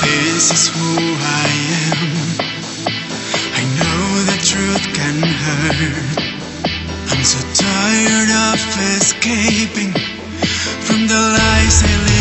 This is who I am. I know the truth can hurt. I'm so tired of escaping from the lies I live.